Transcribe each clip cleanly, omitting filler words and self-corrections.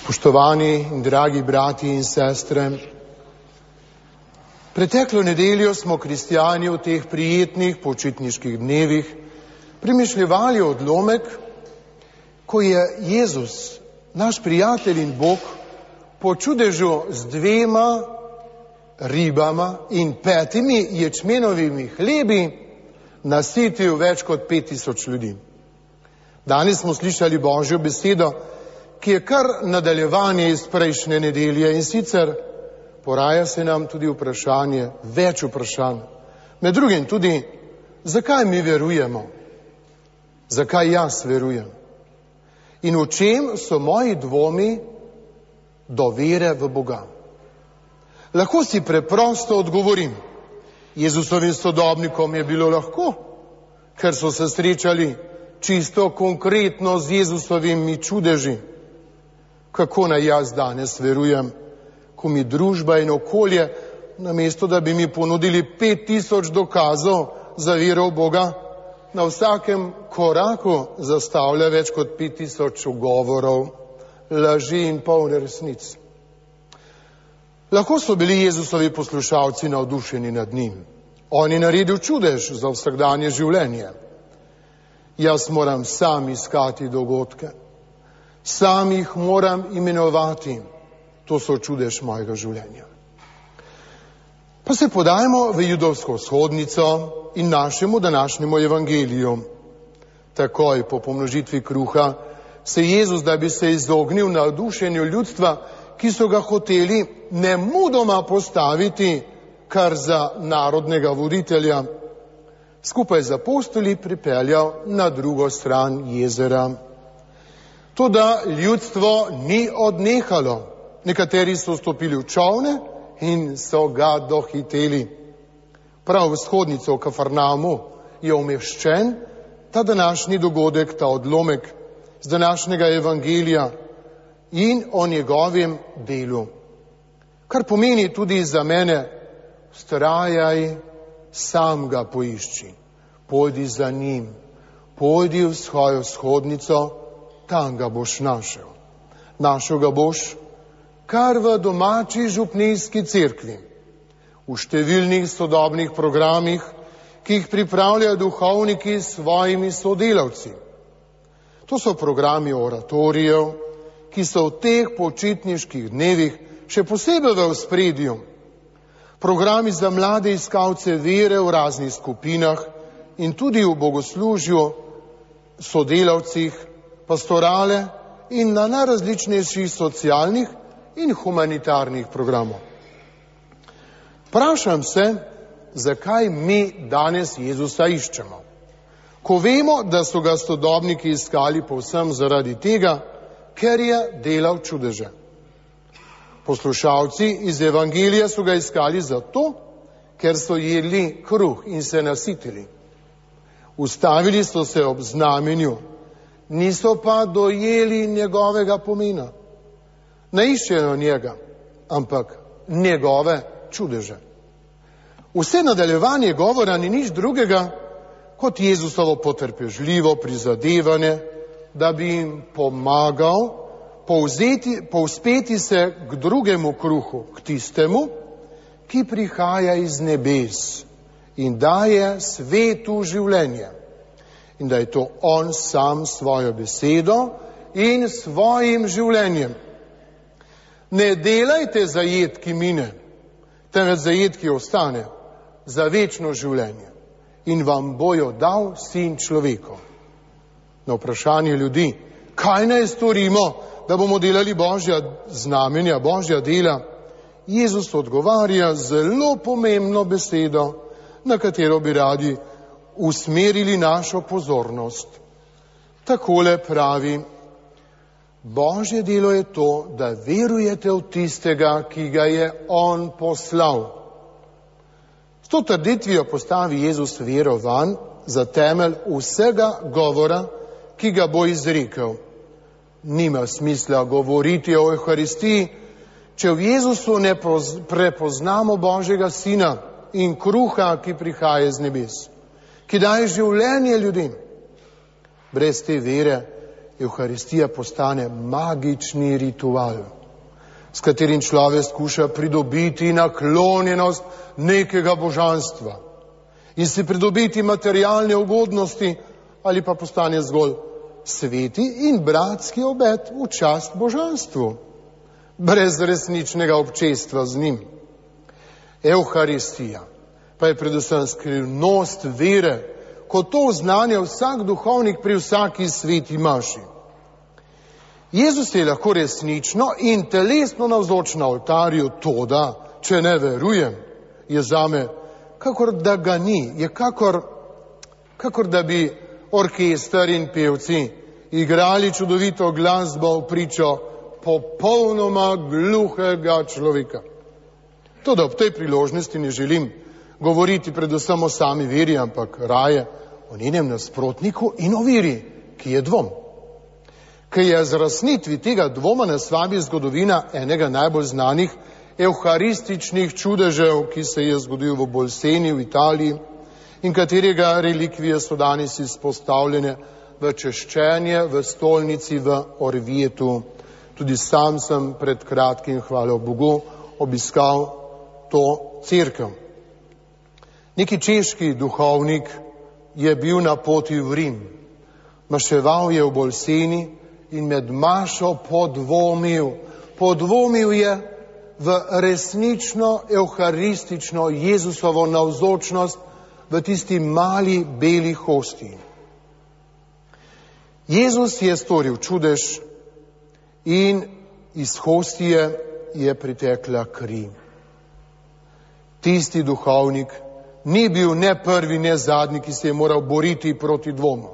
Spoštovani in dragi brati in sestre, preteklo nedeljo smo kristjani v teh prijetnih počitniških dnevih premišljevali odlomek, ko je Jezus, naš prijatelj in Bog, po čudežu z 2 ribama in 5 ječmenovimi hlebi nasitil več kot 5000 ljudi. Danes smo slišali Božjo besedo, ki je kar nadaljevanje iz prejšnje nedelje, in sicer poraja se nam tudi vprašanje, več vprašanj. Med drugim tudi, zakaj mi verujemo? Zakaj jaz verujem? In v čem so moji dvomi do vere v Boga? Lahko si preprosto odgovorim. Jezusovim sodobnikom je bilo lahko, ker so se srečali čisto konkretno z Jezusovimi čudeži. Kako naj jaz danes verujem, ko mi družba in okolje, namesto da bi mi ponudili 5000 dokazov za vero v Boga, na vsakem koraku zastavlja več kot 5000 ugovorov, laži in polne resnic. Lahko so bili Jezusovi poslušalci navdušeni nad njim. On je naredil čudež za vsakdanje življenje. Jaz moram sam iskati dogodke. Sam jih moram imenovati. To so čudež mojega življenja. Pa se podajmo v judovsko vzhodnico in našemu današnjemu evangeliju. Takoj po pomnožitvi kruha se Jezus, da bi se izognil navdušenju ljudstva, ki so ga hoteli nemudoma postaviti kar za narodnega voditelja, skupaj z apostoli pripeljal na drugo stran jezera. Toda ljudstvo ni odnehalo. Nekateri so stopili v čolne in so ga dohiteli. Prav v vzhodnico v Kafarnaumu je umeščen ta današnji dogodek, ta odlomek z današnjega evangelija in o njegovem delu. Kar pomeni tudi za mene, vztrajaj, sam ga poišči. Pojdi za njim, pojdi v svojo vzhodnico, tam ga boš našel. Našel ga boš kar v domači župnijski cerkvi, v številnih sodobnih programih, ki jih pripravljajo duhovniki s svojimi sodelavci. To so programi oratorijev, ki so v teh počitniških dnevih še posebej v ospredju. Programi za mlade iskalce vere v raznih skupinah in tudi v bogoslužju, sodelavcih, pastorale in na najrazličnejših socialnih in humanitarnih programov. Vprašam se, zakaj mi danes Jezusa iščemo, ko vemo, da so ga sodobniki iskali povsem zaradi tega, ker je delal čudeže. Poslušalci iz evangelija so ga iskali zato, ker so jedli kruh in se nasitili. Ustavili so se ob znamenju, niso pa dojeli njegovega pomena. Ne iščejo njega, ampak njegove čudeže. Vse nadaljevanje govora ni nič drugega kot Jezusovo potrpežljivo prizadevanje, da bi jim pomagal povzpeti se k drugemu kruhu, k tistemu, ki prihaja iz nebes in daje svetu življenje. In da je to on sam svojo besedo in svojim življenjem. Ne delajte za jed, ki mine, temveč za jed, ki ostane, za večno življenje. In vam bojo dal sin človekov. Na vprašanje ljudi, kaj naj storimo, da bomo delali Božja znamenja, Božja dela, Jezus odgovarja zelo pomembno besedo, na katero bi radi usmerili našo pozornost. Takole pravi: Božje delo je to, da verujete v tistega, ki ga je on poslal. S to trditvijo postavi Jezus vero vanj za temelj vsega govora, ki ga bo izrekel. Nima smisla govoriti o Evharistiji, če v Jezusu ne prepoznamo Božjega Sina in kruha, ki prihaja z nebes, ki daje življenje ljudem. Brez te vere Evharistija postane magični ritual, s katerim človek skuša pridobiti naklonjenost nekega božanstva in si pridobiti materialne ugodnosti ali pa postane zgolj sveti in bratski obet v čast božanstvu, brez resničnega občestva z njim. Evharistija pa je predvsem skrivnost vere, kot to oznanja vsak duhovnik pri vsaki sveti maši. Jezus je lahko resnično in telesno navzoč na oltarju, toda, če ne verujem, je zame, kakor da ga ni, je kakor da bi orkester in pevci igrali čudovito glasbo v pričo popolnoma gluhega človeka. Toda ob tej priložnosti ne želim govoriti predvsem o sami veri, ampak raje o njenem nasprotniku in o veri, ki je dvom. Ker je z razsnitvi tega dvoma nas vabi zgodovina enega najbolj znanih evharističnih čudežev, ki se je zgodil v Bolseni v Italiji in katerega relikvije so danes izpostavljene v češčenje v stolnici v Orvietu. Tudi sam sem pred kratkim, hvala Bogu, obiskal to cerkev. Neki češki duhovnik je bil na poti v Rim. Maševal je v Bolseni in med mašo podvomil je v resnično evharistično Jezusovo navzočnost v tisti mali beli hostiji. Jezus je storil čudež in iz hostije je pritekla kri. Tisti duhovnik ni bil ne prvi, ne zadnji, ki se je moral boriti proti dvomu.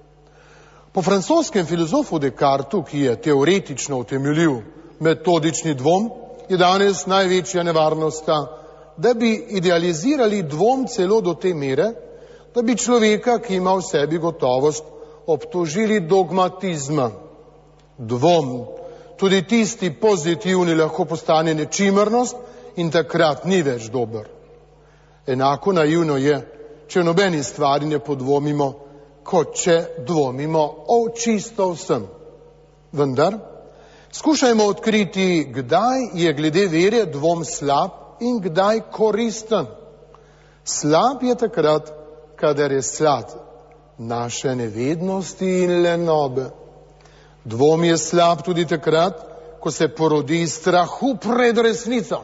Po francoskem filozofu Descartu, ki je teoretično utemeljil metodični dvom, je danes največja nevarnost ta, da bi idealizirali dvom celo do te mere, da bi človeka, ki ima v sebi gotovost, obtožili dogmatizma. Dvom, tudi tisti pozitivni, lahko postane nečimrnost in takrat ni več dober. Enako naivno je, če nobeni stvari ne podvomimo, kot če dvomimo o čisto vsem. Vendar, skušajmo odkriti, kdaj je glede vere dvom slab in kdaj koristen. Slab je takrat, kadar je slad naše nevednosti in lenobe. Dvom je slab tudi takrat, ko se porodi iz strahu pred resnico.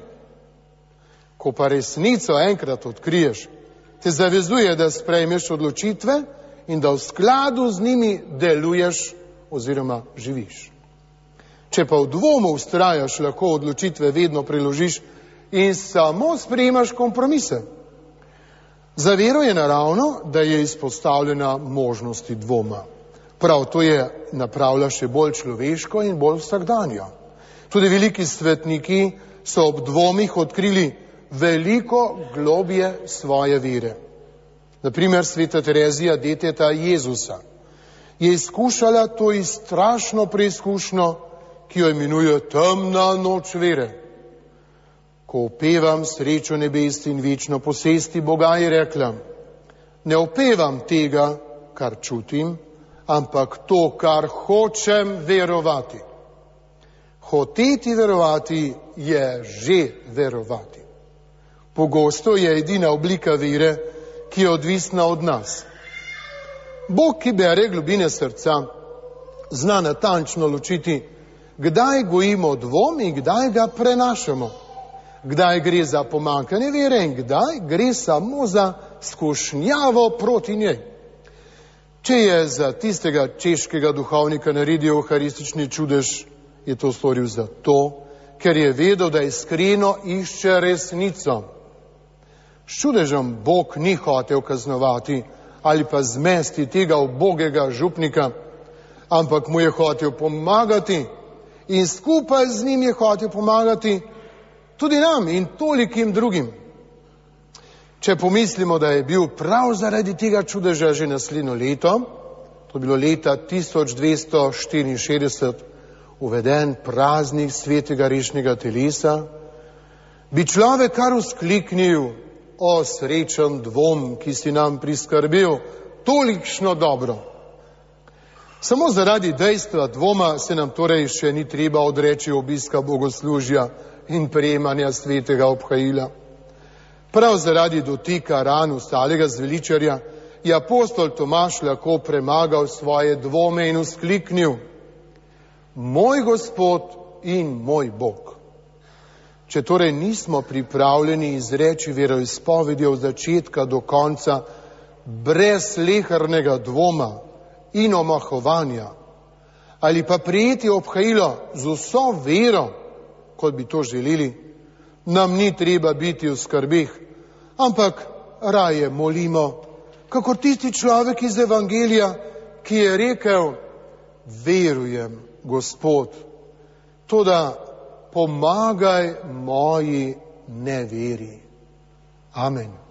Ko pa resnico enkrat odkriješ, te zavezuje, da sprejmeš odločitve in da v skladu z njimi deluješ oziroma živiš. Če pa v dvomu vztrajaš, lahko odločitve vedno preložiš in samo sprejemaš kompromise. Za vero je naravno, da je izpostavljena možnosti dvoma. Prav to je napravlja še bolj človeško in bolj vsakdanjo. Tudi veliki svetniki so ob dvomih odkrili veliko globje svoje vere. Naprimer, sveta Terezija, deteta Jezusa, je izkušala to strašno preizkušnjo, ki jo imenuje temna noč vere. Ko opevam srečo nebes in večno posesti Boga, je rekla, ne opevam tega, kar čutim, ampak to, kar hočem verovati. Hoteti verovati je že verovati. Pogosto je edina oblika vere, ki je odvisna od nas. Bog, ki bere globine srca, zna natančno ločiti, kdaj gojimo dvom in kdaj ga prenašamo. Kdaj gre za pomanjkanje vere in kdaj gre samo za skušnjavo proti njej. Če je za tistega češkega duhovnika naredil evharistični čudež, je to storil zato, ker je vedel, da iskreno išče resnico. S čudežem Bog ni hotel kaznovati ali pa zmesti tega ubogega župnika, ampak mu je hotel pomagati in skupaj z njim je hotel pomagati tudi nam in tolikim drugim. Če pomislimo, da je bil prav zaradi tega čudeža že naslednjo leto, to je bilo leta 1264, uveden praznik svetega rešnega telesa, bi človek kar vzkliknil, o srečen dvom, ki si nam priskrbel tolikšno dobro. Samo zaradi dejstva dvoma se nam torej še ni treba odreči obiska bogoslužja in prejemanja svetega obhajila. Prav zaradi dotika ran ostalega zveličarja je apostol Tomaž lahko premagal svoje dvome in vzkliknil: Moj Gospod in moj Bog. Če torej nismo pripravljeni izreči veroizpovedi od začetka do konca brez slehernega dvoma in omahovanja, ali pa prijeti obhajilo z vso vero, kot bi to želeli, nam ni treba biti v skrbeh, ampak raje molimo, kakor tisti človek iz Evangelija, ki je rekel: Verujem, Gospod, toda pomagaj moji neveri. Amen.